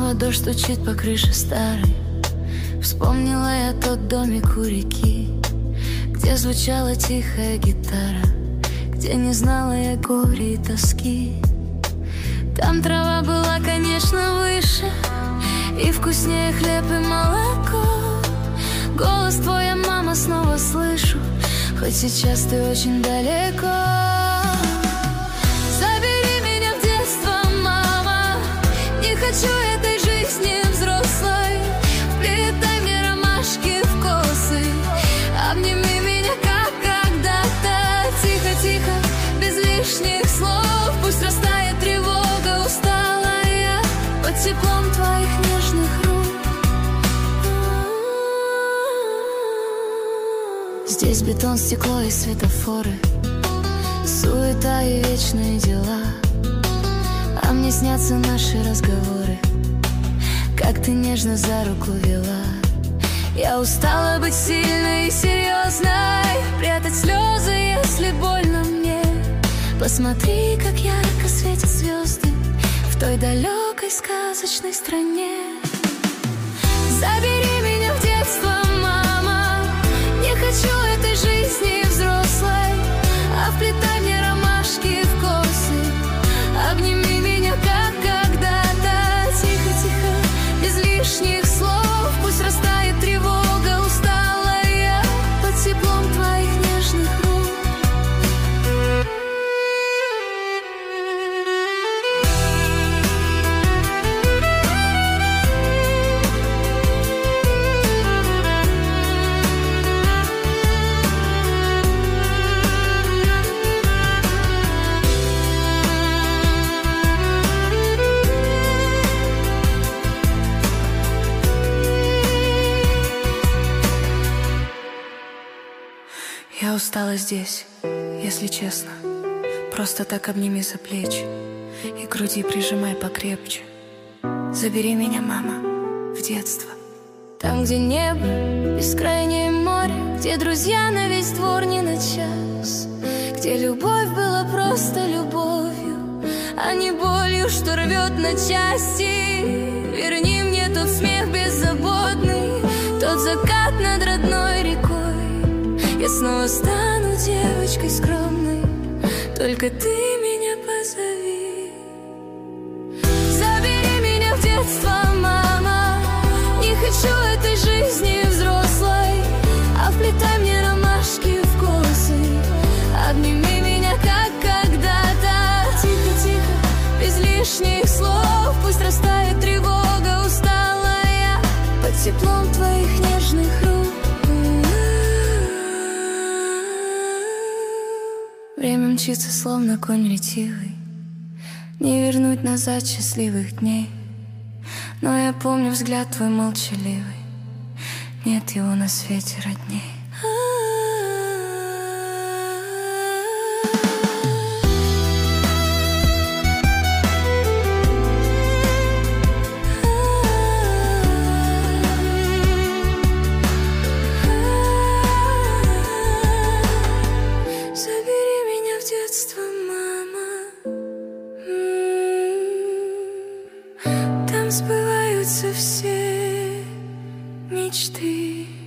Снова дождь стучит по крыше старой. Вспомнила я тот домик у реки, где звучала тихая гитара, где не знала я горя и тоски. Там трава была, конечно, выше, и вкуснее хлеб и молоко. Голос твой я, мама, снова слышу, хоть сейчас ты очень далеко. Забери меня в детство, мама, не хочу этой жизни взрослой. Вплетай мне ромашки в косы, обними меня, как когда-то. Тихо-тихо, без лишних слов, пусть растает тревога, устала я под теплом твоих нежных рук. Здесь бетон, стекло и светофоры, суета и вечные дела. А мне снятся наши разговоры, как ты нежно за руку вела. Я устала быть сильной и серьезной, прятать слезы, если больно мне. Посмотри, как ярко светят звезды в той далекой сказочной стране. Забери меня в детство, мама, не хочу этой жизни взрослой, а вплетай мне ромашки в косы, обними меня, как когда-то. Тихо-тихо, без лишних слов, пусть растает тревога, устала я под теплом твоих нежных рук. Я устала здесь, если честно. Просто так обними за плечи и к груди прижимай покрепче. Забери меня, мама, в детство. Там, где небо, бескрайнее море, где друзья на весь двор не на час, где любовь была просто любовью, а не болью, что рвет на части. Верни мне тот смех беззаботный, тот закат над родной рекой. Я снова стану девочкой скромной, только ты меня позови. Забери меня в детство, мама, не хочу этой жизни взрослой, а вплетай мне ромашки в косы, обними меня, как когда-то. Тихо-тихо, без лишних слов, пусть растает тревога, устала я под теплом твоих нежных рук. Время мчится, словно конь ретивый, не вернуть назад счастливых дней. Но я помню взгляд твой молчаливый, нет его на свете родней. Там сбываются все мечты.